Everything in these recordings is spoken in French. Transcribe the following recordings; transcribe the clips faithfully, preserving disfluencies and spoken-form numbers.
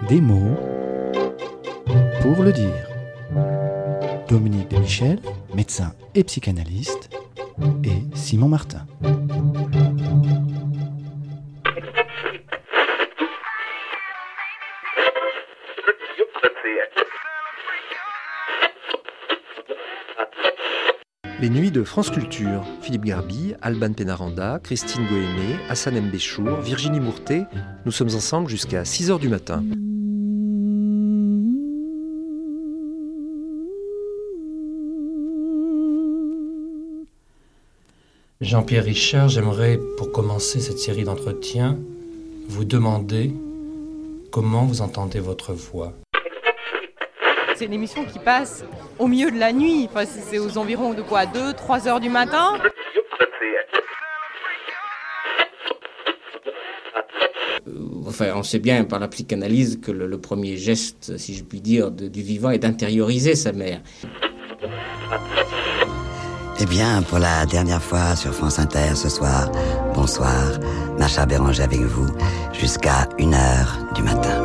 Des mots pour le dire. Dominique de Michel, médecin et psychanalyste, et Simon Martin. Les nuits de France Culture, Philippe Garbi, Alban Pénaranda, Christine Goémé, Hassan M. Béchour, Virginie Mourtet, nous sommes ensemble jusqu'à six heures du matin. Jean-Pierre Richard, j'aimerais, pour commencer cette série d'entretiens, vous demander comment vous entendez votre voix. C'est une émission qui passe au milieu de la nuit, enfin, c'est aux environs de quoi, deux, trois heures du matin. Enfin, on sait bien par la psychanalyse que le, le premier geste, si je puis dire, de, du vivant est d'intérioriser sa mère. Eh bien, pour la dernière fois sur France Inter ce soir, bonsoir, Macha Béranger avec vous jusqu'à une heure du matin.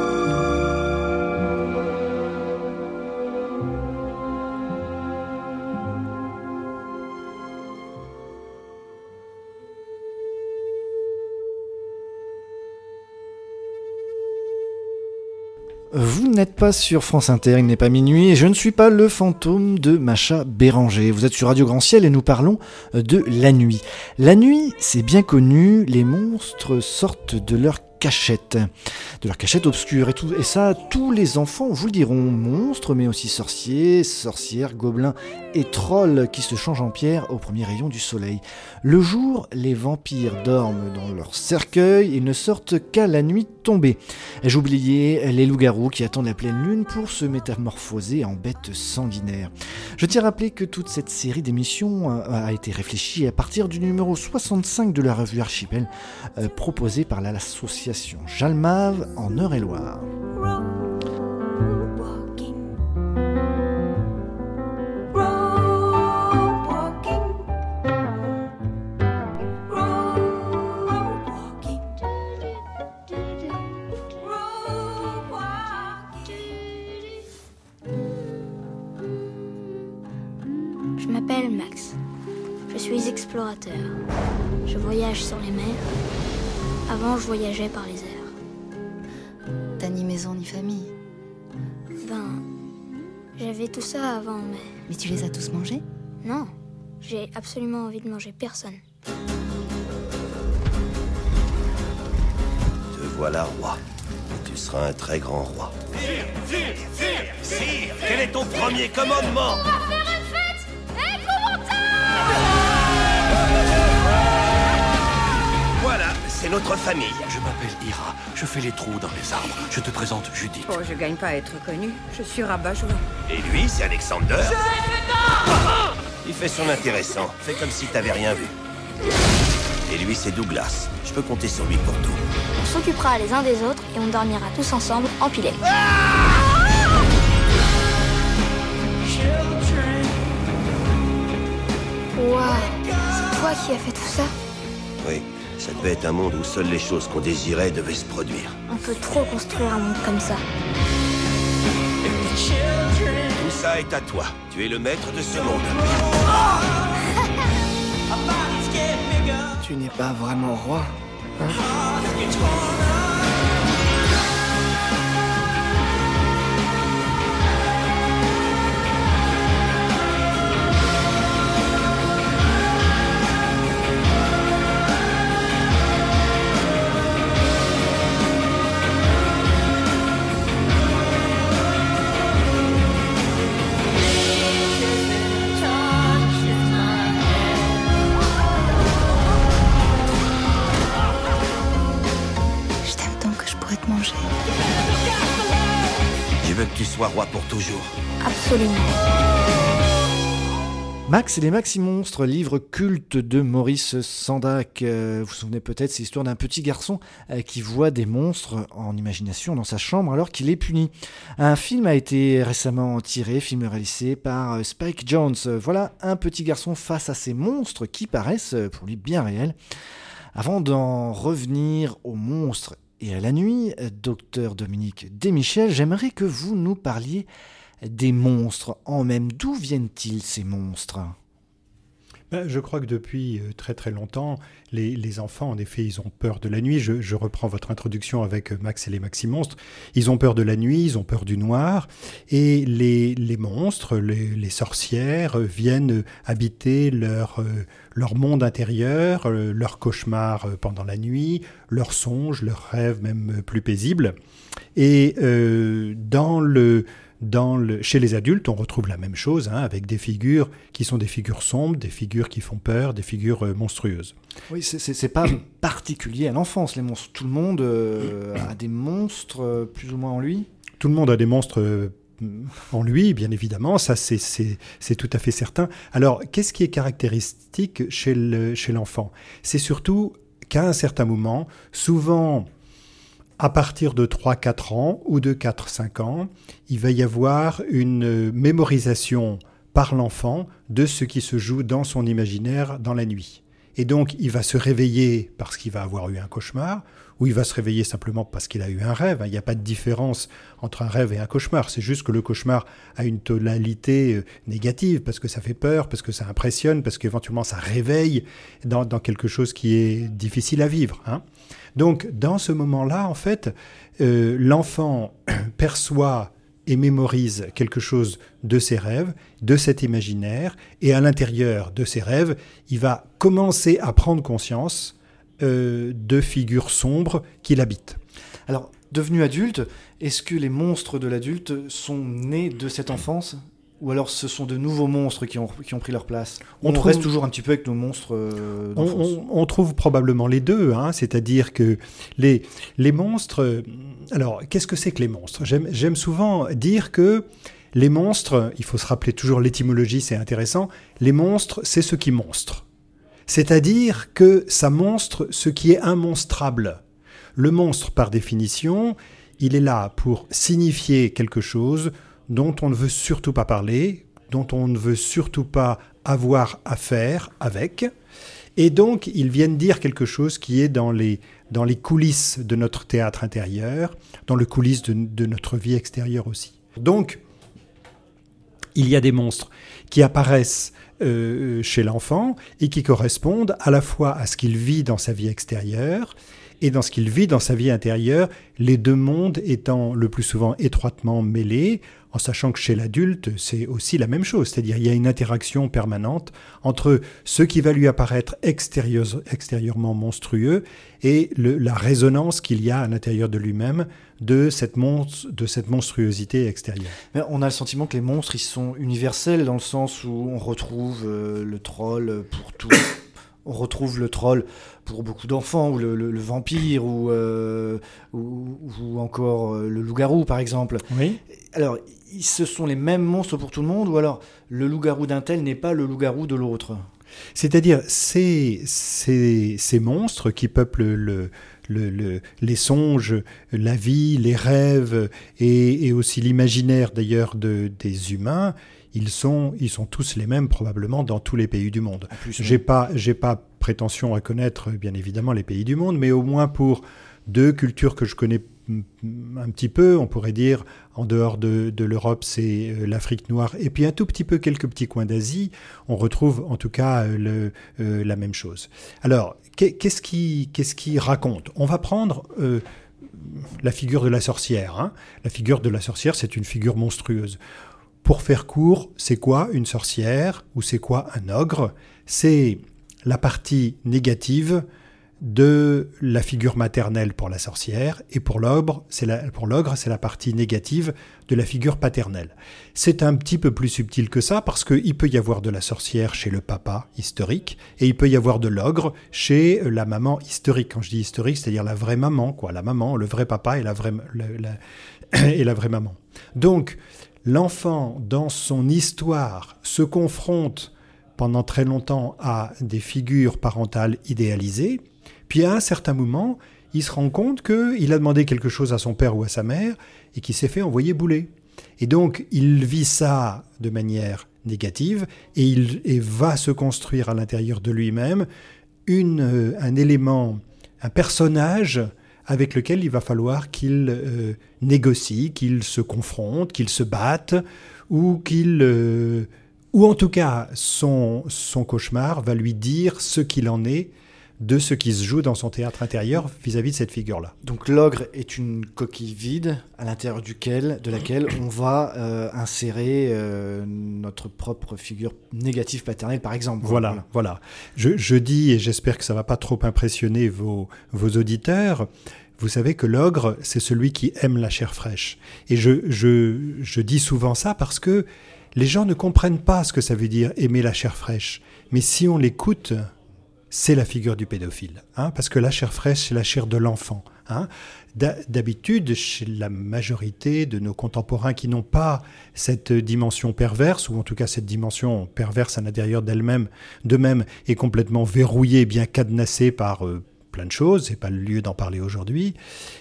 Vous n'êtes pas sur France Inter, il n'est pas minuit et je ne suis pas le fantôme de Macha Béranger. Vous êtes sur Radio Grand Ciel et nous parlons de la nuit. La nuit, c'est bien connu, les monstres sortent de leur cachette, de leur cachette obscure et tout. Et ça, tous les enfants vous le diront, monstres, mais aussi sorciers, sorcières, gobelins et trolls qui se changent en pierre au premier rayon du soleil. Le jour, les vampires dorment dans leur cercueil et ne sortent qu'à la nuit tombée. J'ai oublié les loups-garous qui attendent la pleine lune pour se métamorphoser en bêtes sanguinaires. Je tiens à rappeler que toute cette série d'émissions a été réfléchie à partir du numéro soixante-cinq de la revue Archipel, euh, proposée par l'association Jalmave en Eure-et-Loire. Je m'appelle Max. Je suis explorateur. Je voyage sur les mers. Avant, je voyageais par les airs. T'as ni maison ni famille. Ben, j'avais tout ça avant, mais... Mais tu les as tous mangés ? Non, j'ai absolument envie de manger personne. Te voilà roi. Tu seras un très grand roi. Sire, sire, sire, sire, quel est ton premier commandement ? On va faire une fête épouvantable ! Voilà, c'est notre famille. Je m'appelle Ira, je fais les trous dans les arbres. Je te présente Judith. Oh, je gagne pas à être connu, je suis rabat-joie. Et lui, c'est Alexander. Je vais Il fait son intéressant, fais comme si t'avais rien vu. Et lui, c'est Douglas. Je peux compter sur lui pour tout. On s'occupera les uns des autres et on dormira tous ensemble, empilés. Waouh, c'est toi qui as fait tout ça ? Oui, ça devait être un monde où seules les choses qu'on désirait devaient se produire. On peut trop construire un monde comme ça. Tout ça est à toi. Tu es le maître de ce monde. Tu n'es pas vraiment roi, hein ? Je veux que tu sois roi pour toujours. Absolument. Max et les Maxi-Monstres, livre culte de Maurice Sendak. Euh, vous vous souvenez peut-être, c'est l'histoire d'un petit garçon euh, qui voit des monstres en imagination dans sa chambre alors qu'il est puni. Un film a été récemment tiré, film réalisé par euh, Spike Jonze. Voilà un petit garçon face à ces monstres qui paraissent euh, pour lui bien réels. Avant d'en revenir aux monstres et à la nuit. Docteur Dominique Desmichel, j'aimerais que vous nous parliez des monstres en même. D'où viennent-ils ces monstres ? Ben, je crois que depuis très très longtemps, les, les enfants, en effet, ils ont peur de la nuit. Je, je reprends votre introduction avec Max et les Maxi-Monstres. Ils ont peur de la nuit, ils ont peur du noir. Et les, les monstres, les, les sorcières viennent habiter leur, leur monde intérieur, leurs cauchemars pendant la nuit, leurs songes, leurs rêves même plus paisibles. Et euh, dans le... Dans le, chez les adultes, on retrouve la même chose, hein, avec des figures qui sont des figures sombres, des figures qui font peur, des figures euh, monstrueuses. Oui, c'est, c'est, c'est pas particulier à l'enfance, les monstres. Tout le monde euh, a des monstres euh, plus ou moins en lui. Tout le monde a des monstres euh, en lui, bien évidemment, ça c'est, c'est, c'est tout à fait certain. Alors, qu'est-ce qui est caractéristique chez, le, chez l'enfant ? C'est surtout qu'à un certain moment, souvent... à partir de trois à quatre ans ou de quatre à cinq ans, il va y avoir une mémorisation par l'enfant de ce qui se joue dans son imaginaire dans la nuit. Et donc, il va se réveiller parce qu'il va avoir eu un cauchemar, ou il va se réveiller simplement parce qu'il a eu un rêve. Il n'y a pas de différence entre un rêve et un cauchemar. C'est juste que le cauchemar a une tonalité négative, parce que ça fait peur, parce que ça impressionne, parce qu'éventuellement ça réveille dans, dans quelque chose qui est difficile à vivre, hein. Donc, dans ce moment-là, en fait, euh, l'enfant perçoit et mémorise quelque chose de ses rêves, de cet imaginaire, et à l'intérieur de ses rêves, il va commencer à prendre conscience euh, de figures sombres qu'il habite. Alors, devenu adulte, est-ce que les monstres de l'adulte sont nés de cette enfance ? Ou alors ce sont de nouveaux monstres qui ont, qui ont pris leur place ? On, on trouve, reste toujours un petit peu avec nos monstres euh, d'enfance. On, on, on trouve probablement les deux, hein, c'est-à-dire que les, les monstres... Alors, qu'est-ce que c'est que les monstres ? J'aime, j'aime souvent dire que les monstres, il faut se rappeler toujours l'étymologie, c'est intéressant, les monstres, c'est ce qui monstre. C'est-à-dire que ça monstre ce qui est immonstrable. Le monstre, par définition, il est là pour signifier quelque chose dont on ne veut surtout pas parler, dont on ne veut surtout pas avoir affaire avec. Et donc, ils viennent dire quelque chose qui est dans les, dans les coulisses de notre théâtre intérieur, dans les coulisses de, de notre vie extérieure aussi. Donc, il y a des monstres qui apparaissent euh, chez l'enfant et qui correspondent à la fois à ce qu'il vit dans sa vie extérieure et dans ce qu'il vit dans sa vie intérieure, les deux mondes étant le plus souvent étroitement mêlés, en sachant que chez l'adulte, c'est aussi la même chose. C'est-à-dire il y a une interaction permanente entre ce qui va lui apparaître extérieur, extérieurement monstrueux et le, la résonance qu'il y a à l'intérieur de lui-même de cette, mon, de cette monstruosité extérieure. Mais on a le sentiment que les monstres, ils sont universels dans le sens où on retrouve euh, le troll pour tout... On retrouve le troll pour beaucoup d'enfants, ou le, le, le vampire, ou, euh, ou, ou encore euh, le loup-garou, par exemple. Oui. Alors, ce sont les mêmes monstres pour tout le monde, ou alors le loup-garou d'un tel n'est pas le loup-garou de l'autre ? C'est-à-dire, ces, ces, ces monstres qui peuplent le, le, le, les songes, la vie, les rêves, et, et aussi l'imaginaire d'ailleurs de, des humains, Ils sont, ils sont tous les mêmes probablement dans tous les pays du monde. Plus, j'ai pas, j'ai pas prétention à connaître bien évidemment les pays du monde, mais au moins pour deux cultures que je connais un petit peu, on pourrait dire en dehors de, de l'Europe, c'est l'Afrique noire et puis un tout petit peu quelques petits coins d'Asie, on retrouve en tout cas le, euh, la même chose. Alors, qu'est-ce qui, qu'est-ce qui raconte ? On va prendre euh, la figure de la sorcière. Hein. La figure de la sorcière, c'est une figure monstrueuse. Pour faire court, c'est quoi une sorcière ou c'est quoi un ogre ? C'est la partie négative de la figure maternelle pour la sorcière et pour l'ogre, c'est la, pour l'ogre, c'est la partie négative de la figure paternelle. C'est un petit peu plus subtil que ça parce qu'il peut y avoir de la sorcière chez le papa historique et il peut y avoir de l'ogre chez la maman historique. Quand je dis historique, c'est-à-dire la vraie maman, quoi, la maman, le vrai papa et la vraie, la, la, et la vraie maman. Donc, l'enfant, dans son histoire, se confronte pendant très longtemps à des figures parentales idéalisées, puis à un certain moment, il se rend compte qu'il a demandé quelque chose à son père ou à sa mère et qu'il s'est fait envoyer bouler. Et donc, il vit ça de manière négative et il et va se construire à l'intérieur de lui-même une, un élément, un personnage avec lequel il va falloir qu'il euh, négocie, qu'il se confronte, qu'il se batte, ou qu'il... Euh, ou en tout cas, son, son cauchemar va lui dire ce qu'il en est de ce qui se joue dans son théâtre intérieur vis-à-vis de cette figure-là. Donc l'ogre est une coquille vide à l'intérieur duquel, de laquelle on va euh, insérer euh, notre propre figure négative paternelle, par exemple. Voilà, voilà. voilà. Je, je dis, et j'espère que ça ne va pas trop impressionner vos, vos auditeurs, vous savez que l'ogre, c'est celui qui aime la chair fraîche. Et je, je, je dis souvent ça parce que les gens ne comprennent pas ce que ça veut dire aimer la chair fraîche. Mais si on l'écoute, c'est la figure du pédophile. Hein, parce que la chair fraîche, c'est la chair de l'enfant. Hein. D'habitude, chez la majorité de nos contemporains qui n'ont pas cette dimension perverse, ou en tout cas cette dimension perverse à l'intérieur d'elle-même, d'eux-mêmes, est complètement verrouillée, bien cadenassée par euh, plein de choses, c'est pas le lieu d'en parler aujourd'hui,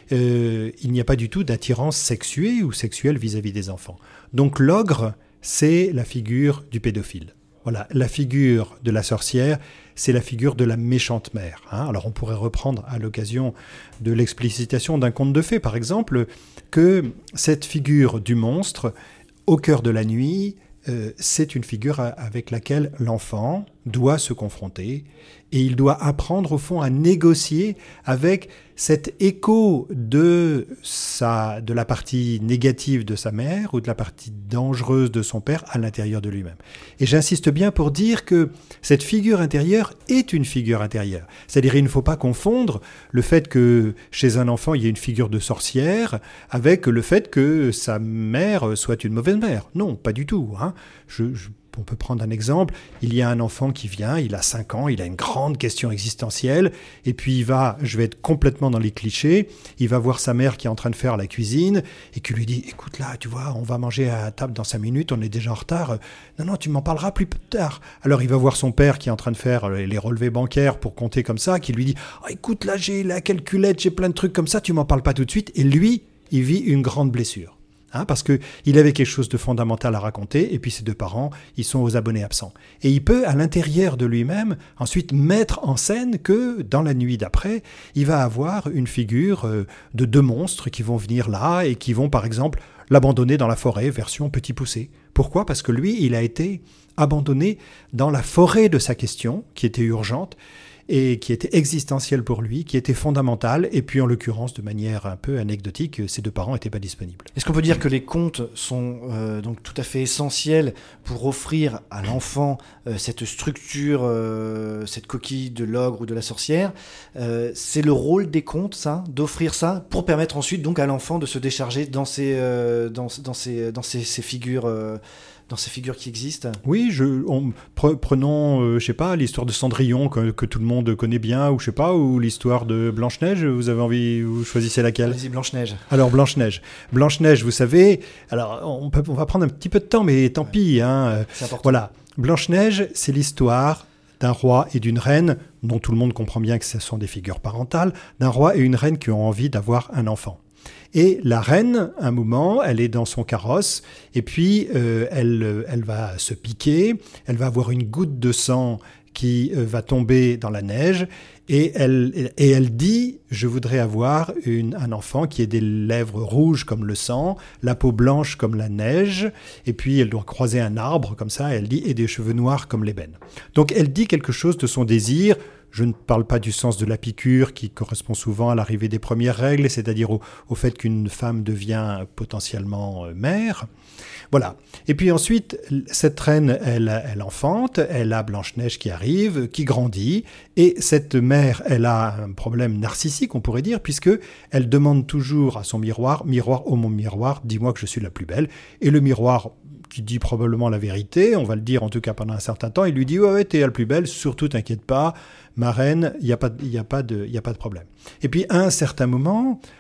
euh, il n'y a pas du tout d'attirance sexuée ou sexuelle vis-à-vis des enfants. Donc l'ogre, c'est la figure du pédophile. Voilà, la figure de la sorcière, c'est la figure de la méchante mère. Hein. Alors on pourrait reprendre à l'occasion de l'explicitation d'un conte de fées, par exemple, que cette figure du monstre, au cœur de la nuit, euh, c'est une figure avec laquelle l'enfant doit se confronter et il doit apprendre au fond à négocier avec cet écho de, sa, de la partie négative de sa mère ou de la partie dangereuse de son père à l'intérieur de lui-même. Et j'insiste bien pour dire que cette figure intérieure est une figure intérieure. C'est-à-dire il ne faut pas confondre le fait que chez un enfant il y ait une figure de sorcière avec le fait que sa mère soit une mauvaise mère. Non, pas du tout. Hein. Je... je On peut prendre un exemple, il y a un enfant qui vient, il a cinq ans, il a une grande question existentielle, et puis il va, je vais être complètement dans les clichés, il va voir sa mère qui est en train de faire la cuisine, et qui lui dit, écoute là, tu vois, on va manger à table dans cinq minutes, on est déjà en retard, non, non, tu m'en parleras plus tard. Alors il va voir son père qui est en train de faire les relevés bancaires pour compter comme ça, qui lui dit, oh, écoute là, j'ai la calculette, j'ai plein de trucs comme ça, tu m'en parles pas tout de suite, et lui, il vit une grande blessure. Hein, parce qu'il avait quelque chose de fondamental à raconter, et puis ses deux parents, ils sont aux abonnés absents. Et il peut, à l'intérieur de lui-même, ensuite mettre en scène que, dans la nuit d'après, il va avoir une figure euh, de deux monstres qui vont venir là, et qui vont, par exemple, l'abandonner dans la forêt, version Petit Poucet. Pourquoi ? Parce que lui, il a été abandonné dans la forêt de sa question, qui était urgente, et qui était existentielle pour lui, qui était fondamentale, et puis en l'occurrence, de manière un peu anecdotique, ses deux parents n'étaient pas disponibles. Est-ce qu'on peut dire que les contes sont euh, donc tout à fait essentiels pour offrir à l'enfant euh, cette structure, euh, cette coquille de l'ogre ou de la sorcière ? euh, C'est le rôle des contes, ça, d'offrir ça, pour permettre ensuite donc à l'enfant de se décharger dans ces, euh, dans, dans ces, dans ces, ces figures... Euh, dans ces figures qui existent ? Oui, je, on, pre, prenons, euh, je sais pas, l'histoire de Cendrillon que, que tout le monde connaît bien, ou je sais pas, ou l'histoire de Blanche-Neige. Vous avez envie, vous choisissez laquelle ? Vas-y, Blanche-Neige. Alors Blanche-Neige, Blanche-Neige, vous savez, alors on, peut, on va prendre un petit peu de temps, mais tant ouais. pis. Hein. C'est important. Voilà, Blanche-Neige, c'est l'histoire d'un roi et d'une reine, dont tout le monde comprend bien que ce sont des figures parentales, d'un roi et une reine qui ont envie d'avoir un enfant. Et la reine, un moment, elle est dans son carrosse, et puis euh, elle, elle va se piquer, elle va avoir une goutte de sang qui euh, va tomber dans la neige, et elle, et elle dit « Je voudrais avoir une, un enfant qui ait des lèvres rouges comme le sang, la peau blanche comme la neige, et puis elle doit croiser un arbre comme ça, elle dit « et des cheveux noirs comme l'ébène ». Donc elle dit quelque chose de son désir. Je ne parle pas du sens de la piqûre qui correspond souvent à l'arrivée des premières règles, c'est-à-dire au, au fait qu'une femme devient potentiellement mère. Voilà. Et puis ensuite, cette reine, elle, elle enfante, elle a Blanche-Neige qui arrive, qui grandit, et cette mère, elle a un problème narcissique, on pourrait dire, puisque elle demande toujours à son miroir, « Miroir, oh mon miroir, dis-moi que je suis la plus belle ». Et le miroir, qui dit probablement la vérité, on va le dire en tout cas pendant un certain temps, il lui dit « Ouais, ouais, t'es la plus belle, surtout t'inquiète pas, ma reine, il n'y a pas, y a pas de, y a pas de problème ». Et puis à un certain moment,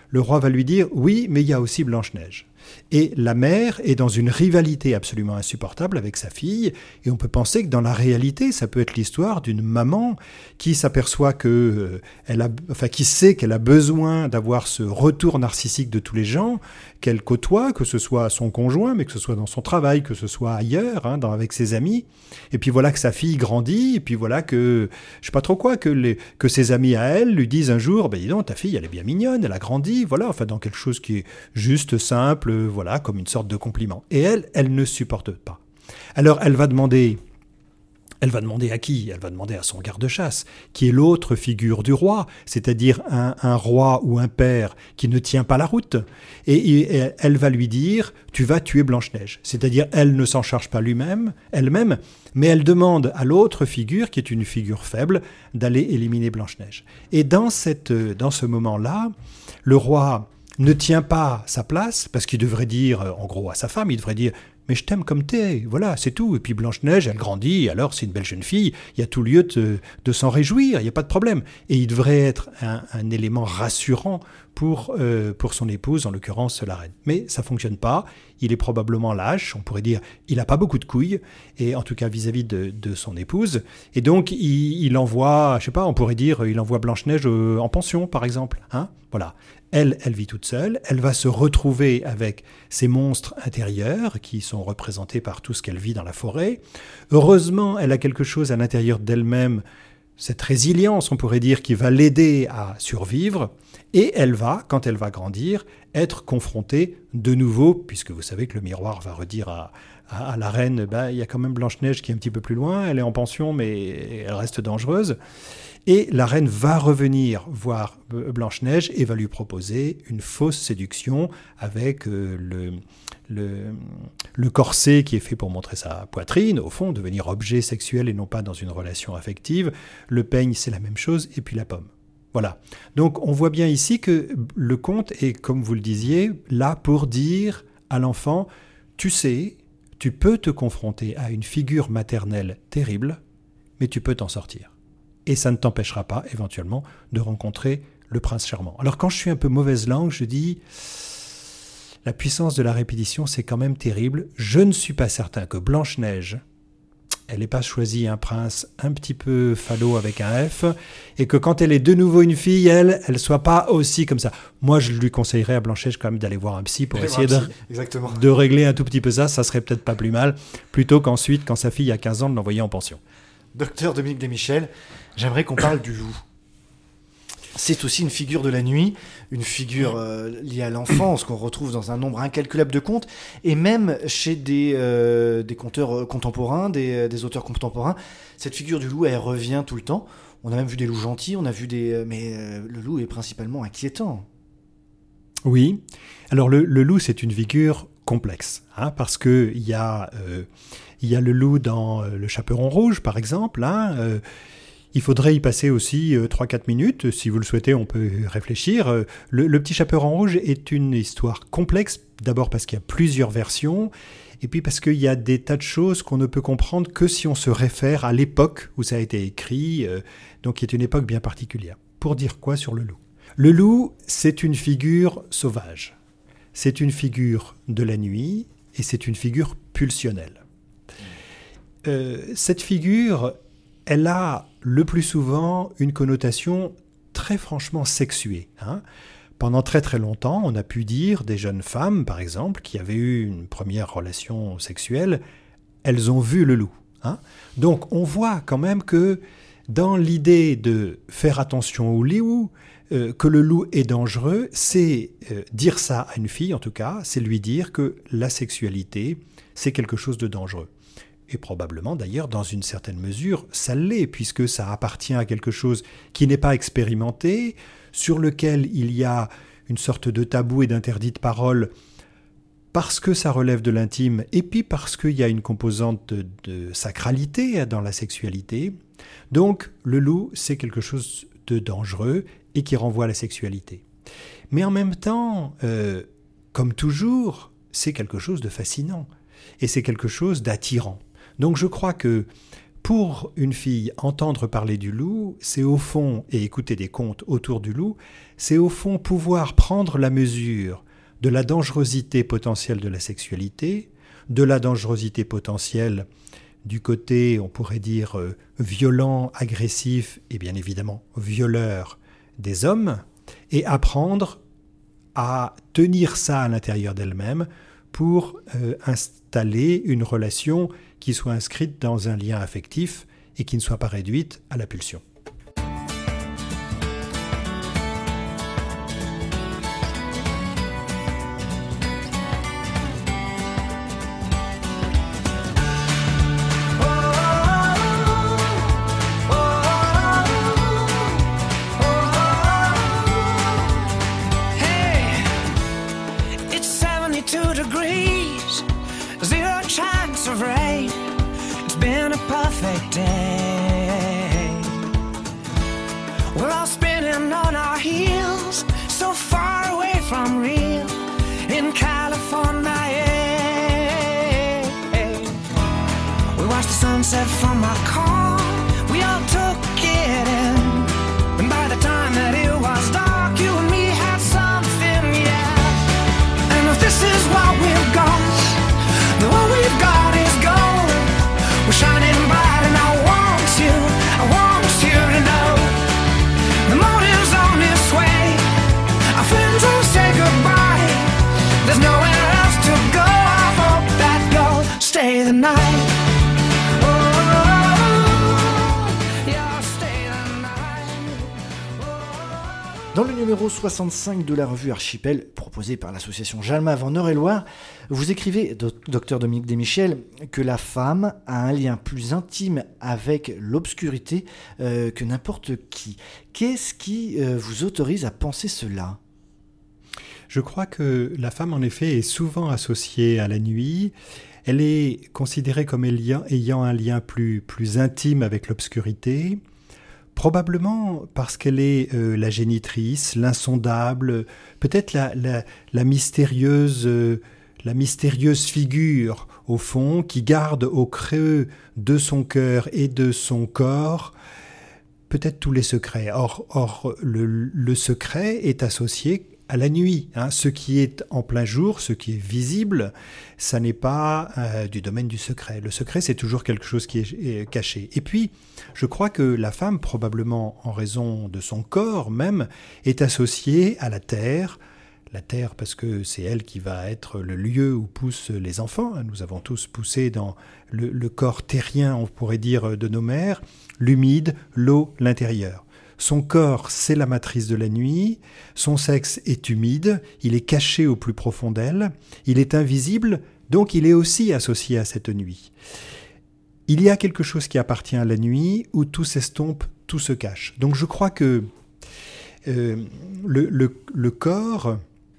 le roi va lui dire « Oui, mais il y a aussi Blanche-Neige ». Et la mère est dans une rivalité absolument insupportable avec sa fille, et on peut penser que dans la réalité, ça peut être l'histoire d'une maman qui s'aperçoit que euh, elle a, enfin qui sait qu'elle a besoin d'avoir ce retour narcissique de tous les gens qu'elle côtoie, que ce soit son conjoint, mais que ce soit dans son travail, que ce soit ailleurs, hein, dans, avec ses amis. Et puis voilà que sa fille grandit, et puis voilà que, je sais pas trop quoi, que, les, que ses amis à elle lui disent un jour, ben dis donc, ta fille, elle est bien mignonne, elle a grandi, voilà, enfin dans quelque chose qui est juste, simple, voilà, comme une sorte de compliment. Et elle, elle ne supporte pas. Alors elle va demander... Elle va demander à qui ? Elle va demander à son garde-chasse, qui est l'autre figure du roi, c'est-à-dire un, un roi ou un père qui ne tient pas la route. Et, et elle va lui dire « tu vas tuer Blanche-Neige ». C'est-à-dire elle ne s'en charge pas lui-même, elle-même, mais elle demande à l'autre figure, qui est une figure faible, d'aller éliminer Blanche-Neige. Et dans, cette, dans ce moment-là, le roi ne tient pas sa place, parce qu'il devrait dire, en gros à sa femme, il devrait dire « mais je t'aime comme t'es, voilà, c'est tout. » Et puis Blanche-Neige, elle grandit, alors c'est une belle jeune fille, il y a tout lieu de, de s'en réjouir, il n'y a pas de problème. Et il devrait être un, un élément rassurant pour, euh, pour son épouse, en l'occurrence la reine. Mais ça ne fonctionne pas, il est probablement lâche, on pourrait dire, il n'a pas beaucoup de couilles, et en tout cas vis-à-vis de, de son épouse. Et donc il, il envoie, je sais pas, on pourrait dire, il envoie Blanche-Neige euh, en pension, par exemple. Hein, voilà. Elle, elle vit toute seule, elle va se retrouver avec ces monstres intérieurs qui sont représentés par tout ce qu'elle vit dans la forêt. Heureusement, elle a quelque chose à l'intérieur d'elle-même, cette résilience, on pourrait dire, qui va l'aider à survivre. Et elle va, quand elle va grandir, être confrontée de nouveau, puisque vous savez que le miroir va redire à, à, à la reine, bah, il y a quand même Blanche-Neige qui est un petit peu plus loin, elle est en pension, mais elle reste dangereuse. Et la reine va revenir voir Blanche-Neige et va lui proposer une fausse séduction avec euh, le, le, le corset qui est fait pour montrer sa poitrine, au fond, devenir objet sexuel et non pas dans une relation affective. Le peigne, c'est la même chose, et puis la pomme. Voilà. Donc on voit bien ici que le conte est, comme vous le disiez, là pour dire à l'enfant, tu sais, tu peux te confronter à une figure maternelle terrible, mais tu peux t'en sortir. Et ça ne t'empêchera pas, éventuellement, de rencontrer le prince charmant. Alors quand je suis un peu mauvaise langue, je dis, la puissance de la répétition, c'est quand même terrible. Je ne suis pas certain que Blanche-Neige, elle n'ait pas choisi un prince un petit peu falot avec un F, et que quand elle est de nouveau une fille, elle, elle ne soit pas aussi comme ça. Moi, je lui conseillerais à Blanche-Neige quand même d'aller voir un psy pour Aller essayer voir un de, psy, exactement. de régler un tout petit peu ça. Ça serait peut-être pas plus mal, plutôt qu'ensuite, quand sa fille a quinze ans, de l'envoyer en pension. Docteur Dominique Desmichel, j'aimerais qu'on parle du loup. C'est aussi une figure de la nuit, une figure euh, liée à l'enfance qu'on retrouve dans un nombre incalculable de contes, et même chez des, euh, des conteurs contemporains, des, des auteurs contemporains. Cette figure du loup, elle revient tout le temps. On a même vu des loups gentils, on a vu des... mais euh, le loup est principalement inquiétant. Oui. Alors le, le loup, c'est une figure complexe, hein, parce qu'il y a... Euh, Il y a le loup dans Le Chaperon Rouge, par exemple. Hein. Euh, il faudrait y passer aussi euh, trois à quatre minutes. Si vous le souhaitez, on peut réfléchir. Euh, le, le Petit Chaperon Rouge est une histoire complexe, d'abord parce qu'il y a plusieurs versions, et puis parce qu'il y a des tas de choses qu'on ne peut comprendre que si on se réfère à l'époque où ça a été écrit, euh, donc qui est une époque bien particulière. Pour dire quoi sur le loup ? Le loup, c'est une figure sauvage. C'est une figure de la nuit, et c'est une figure pulsionnelle. Euh, cette figure, elle a le plus souvent une connotation très franchement sexuée. Hein. Pendant très très longtemps, on a pu dire des jeunes femmes, par exemple, qui avaient eu une première relation sexuelle, elles ont vu le loup. Hein. Donc on voit quand même que dans l'idée de faire attention au loup, euh, que le loup est dangereux, c'est euh, dire ça à une fille en tout cas, c'est lui dire que la sexualité, c'est quelque chose de dangereux. Et probablement, d'ailleurs, dans une certaine mesure, ça l'est, puisque ça appartient à quelque chose qui n'est pas expérimenté, sur lequel il y a une sorte de tabou et d'interdit de parole, parce que ça relève de l'intime, et puis parce qu'il y a une composante de, de sacralité dans la sexualité. Donc, le loup, c'est quelque chose de dangereux et qui renvoie à la sexualité. Mais en même temps, euh, comme toujours, c'est quelque chose de fascinant, et c'est quelque chose d'attirant. Donc je crois que pour une fille, entendre parler du loup, c'est au fond, et écouter des contes autour du loup, c'est au fond pouvoir prendre la mesure de la dangerosité potentielle de la sexualité, de la dangerosité potentielle du côté, on pourrait dire, euh, violent, agressif et bien évidemment violeur des hommes, et apprendre à tenir ça à l'intérieur d'elle-même pour euh, installer une relation qui soit inscrite dans un lien affectif et qui ne soit pas réduite à la pulsion. Sunset from our car, we all took it in. And by the time that it was dark, you and me had something, yeah. And if this is what we've got, then what we've got is gold. We're shining bright and I want you, I want you to know. The morning's on its way, our friends will say goodbye. There's nowhere else to go, I hope that you'll stay the night. Dans le numéro soixante-cinq de la revue Archipel, proposé par l'association Jalmave en Eure-et-Loire, vous écrivez, docteur Dominique Desmichel, que la femme a un lien plus intime avec l'obscurité euh, que n'importe qui. Qu'est-ce qui euh, vous autorise à penser cela ? Je crois que la femme, en effet, est souvent associée à la nuit. Elle est considérée comme ayant un lien plus, plus intime avec l'obscurité. Probablement parce qu'elle est euh, la génitrice, l'insondable, peut-être la, la, la, mystérieuse, euh, la mystérieuse figure, au fond, qui garde au creux de son cœur et de son corps peut-être tous les secrets. Or, or le, le secret est associé à la nuit. Hein. Ce qui est en plein jour, ce qui est visible, ça n'est pas euh, du domaine du secret. Le secret, c'est toujours quelque chose qui est, est caché. Et puis, je crois que la femme, probablement en raison de son corps même, est associée à la terre. La terre parce que c'est elle qui va être le lieu où poussent les enfants. Nous avons tous poussé dans le, le corps terrien, on pourrait dire, de nos mères, l'humide, l'eau, l'intérieur. Son corps, c'est la matrice de la nuit, son sexe est humide, il est caché au plus profond d'elle, il est invisible, donc il est aussi associé à cette nuit. Il y a quelque chose qui appartient à la nuit, où tout s'estompe, tout se cache. Donc je crois que euh, le, le, le corps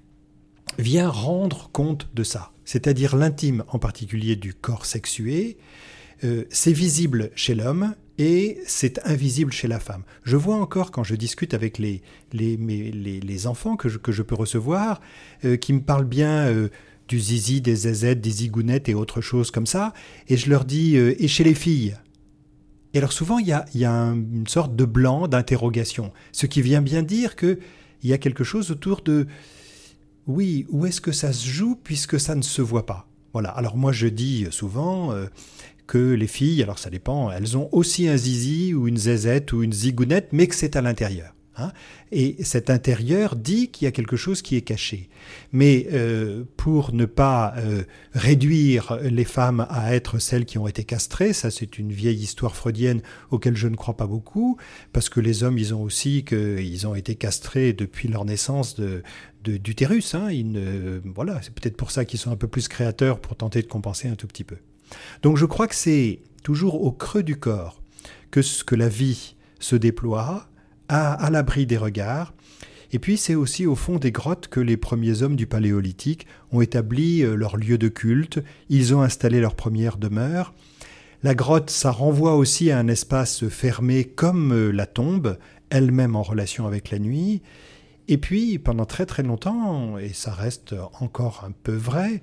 vient rendre compte de ça, c'est-à-dire l'intime en particulier du corps sexué, euh, c'est visible chez l'homme, et c'est invisible chez la femme. Je vois encore, quand je discute avec les, les, mes, les, les enfants que je, que je peux recevoir, euh, qui me parlent bien euh, du zizi, des zézettes, des zigounettes et autre chose comme ça, et je leur dis euh, « et chez les filles ?» Et alors souvent, il y a, y a un, une sorte de blanc, d'interrogation, ce qui vient bien dire qu'il y a quelque chose autour de « oui, où est-ce que ça se joue puisque ça ne se voit pas ?» Voilà. Alors moi, je dis souvent... Euh, que les filles, alors ça dépend, elles ont aussi un zizi ou une zézette ou une zigounette, mais que c'est à l'intérieur. Hein. Et cet intérieur dit qu'il y a quelque chose qui est caché. Mais euh, pour ne pas euh, réduire les femmes à être celles qui ont été castrées, ça c'est une vieille histoire freudienne auquel je ne crois pas beaucoup, parce que les hommes, ils ont aussi qu'ils ont été castrés depuis leur naissance de, de, d'utérus. Hein. Ils ne, voilà, c'est peut-être pour ça qu'ils sont un peu plus créateurs pour tenter de compenser un tout petit peu. Donc je crois que c'est toujours au creux du corps que, ce, que la vie se déploie, à, à l'abri des regards. Et puis c'est aussi au fond des grottes que les premiers hommes du Paléolithique ont établi leur lieu de culte, ils ont installé leur première demeure. La grotte, ça renvoie aussi à un espace fermé comme la tombe, elle-même en relation avec la nuit. Et puis pendant très très longtemps, et ça reste encore un peu vrai,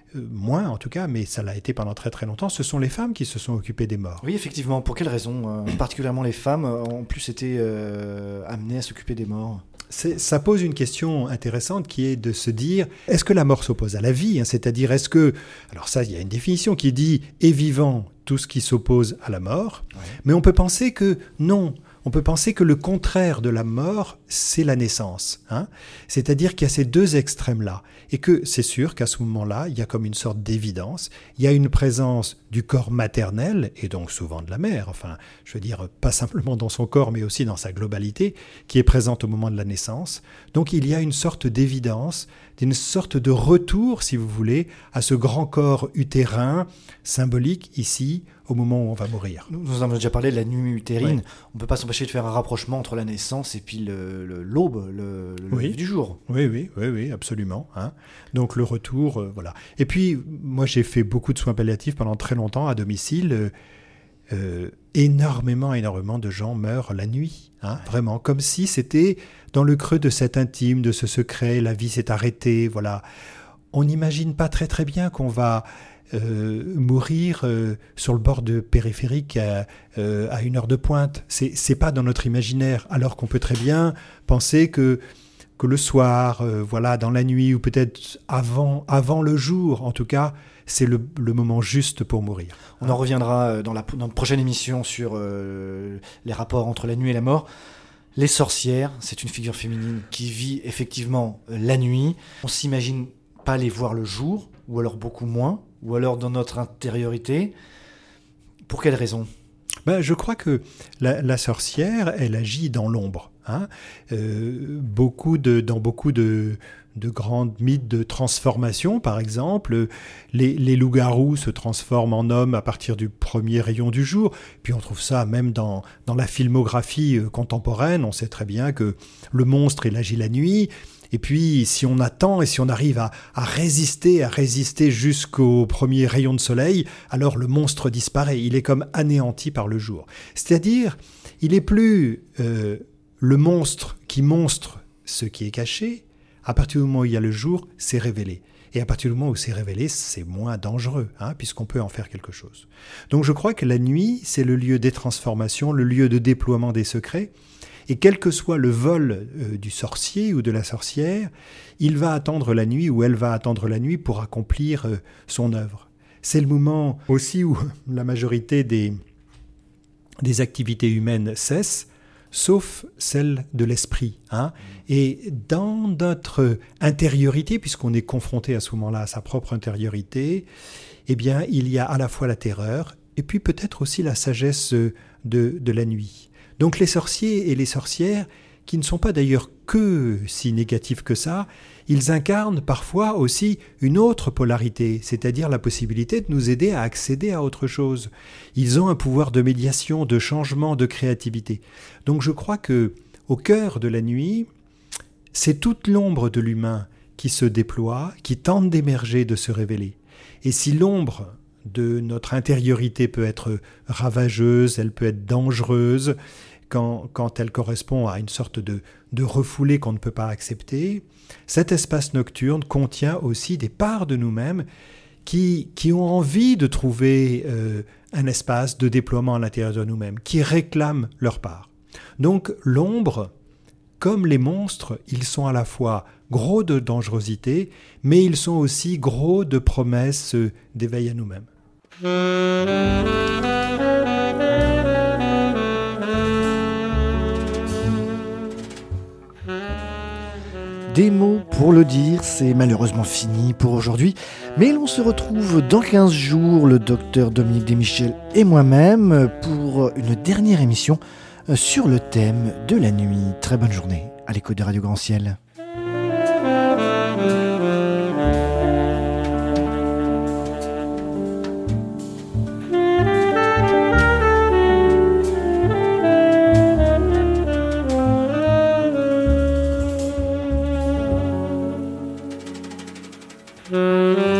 euh, moins en tout cas, mais ça l'a été pendant très très longtemps, ce sont les femmes qui se sont occupées des morts. Oui, effectivement. Pour quelles raisons euh, particulièrement les femmes ont plus été euh, amenées à s'occuper des morts? C'est, ça pose une question intéressante qui est de se dire, est-ce que la mort s'oppose à la vie, hein, c'est-à-dire est-ce que, alors ça il y a une définition qui dit est vivant tout ce qui s'oppose à la mort, ouais. Mais on peut penser que non, on peut penser que le contraire de la mort c'est la naissance, hein, c'est-à-dire qu'il y a ces deux extrêmes-là et que c'est sûr qu'à ce moment-là il y a comme une sorte d'évidence, il y a une présence du corps maternel et donc souvent de la mère, enfin je veux dire pas simplement dans son corps mais aussi dans sa globalité qui est présente au moment de la naissance. Donc il y a une sorte d'évidence, d'une sorte de retour si vous voulez à ce grand corps utérin symbolique ici au moment où on va mourir. Nous, nous avons déjà parlé de la nuit utérine, oui. On ne peut pas s'empêcher de faire un rapprochement entre la naissance et puis le, le, l'aube, le, le oui. lever du jour. Oui, oui, oui, oui, absolument. Hein. Donc le retour, euh, voilà. Et puis moi j'ai fait beaucoup de soins palliatifs pendant très longtemps à domicile. Euh, euh, énormément, énormément de gens meurent la nuit, hein, ouais. Vraiment, comme si c'était dans le creux de cet intime, de ce secret, la vie s'est arrêtée, voilà. On n'imagine pas très très bien qu'on va euh, mourir euh, sur le bord de périphérique à, euh, à une heure de pointe. C'est, c'est pas dans notre imaginaire, alors qu'on peut très bien penser que que le soir, euh, voilà, dans la nuit, ou peut-être avant, avant le jour, en tout cas, c'est le, le moment juste pour mourir. On en reviendra dans la, dans la prochaine émission sur euh, les rapports entre la nuit et la mort. Les sorcières, c'est une figure féminine qui vit effectivement la nuit. On ne s'imagine pas les voir le jour, ou alors beaucoup moins, ou alors dans notre intériorité. Pour quelle raison ? Ben, je crois que la, la sorcière, elle agit dans l'ombre. Hein. Euh, beaucoup de, dans beaucoup de, de grands mythes de transformation, par exemple, les, les loups-garous se transforment en hommes à partir du premier rayon du jour. Puis on trouve ça même dans, dans la filmographie contemporaine. On sait très bien que le monstre, il agit la nuit. Et puis, si on attend et si on arrive à, à résister, à résister jusqu'au premier rayon de soleil, alors le monstre disparaît. Il est comme anéanti par le jour. C'est-à-dire, il n'est plus euh, le monstre qui monstre ce qui est caché. À partir du moment où il y a le jour, c'est révélé. Et à partir du moment où c'est révélé, c'est moins dangereux, hein, puisqu'on peut en faire quelque chose. Donc je crois que la nuit, c'est le lieu des transformations, le lieu de déploiement des secrets. Et quel que soit le vol euh, du sorcier ou de la sorcière, il va attendre la nuit ou elle va attendre la nuit pour accomplir euh, son œuvre. C'est le moment aussi où la majorité des, des activités humaines cessent, sauf celle de l'esprit. Hein. Et dans notre intériorité, puisqu'on est confronté à ce moment-là à sa propre intériorité, eh bien, il y a à la fois la terreur et puis peut-être aussi la sagesse de, de la nuit. Donc les sorciers et les sorcières, qui ne sont pas d'ailleurs que si négatifs que ça, ils incarnent parfois aussi une autre polarité, c'est-à-dire la possibilité de nous aider à accéder à autre chose. Ils ont un pouvoir de médiation, de changement, de créativité. Donc je crois que au cœur de la nuit, c'est toute l'ombre de l'humain qui se déploie, qui tente d'émerger, de se révéler. Et si l'ombre de notre intériorité peut être ravageuse, elle peut être dangereuse, quand, quand elle correspond à une sorte de, de refoulé qu'on ne peut pas accepter, cet espace nocturne contient aussi des parts de nous-mêmes qui, qui ont envie de trouver euh, un espace de déploiement à l'intérieur de nous-mêmes, qui réclament leur part. Donc l'ombre, comme les monstres, ils sont à la fois gros de dangerosité, mais ils sont aussi gros de promesses d'éveil à nous-mêmes. Des mots pour le dire, c'est malheureusement fini pour aujourd'hui, mais l'on se retrouve dans quinze jours, le docteur Dominique Desmichel et moi-même, pour une dernière émission sur le thème de la nuit. Très bonne journée à l'écoute de Radio Grand Ciel. Mm-hmm.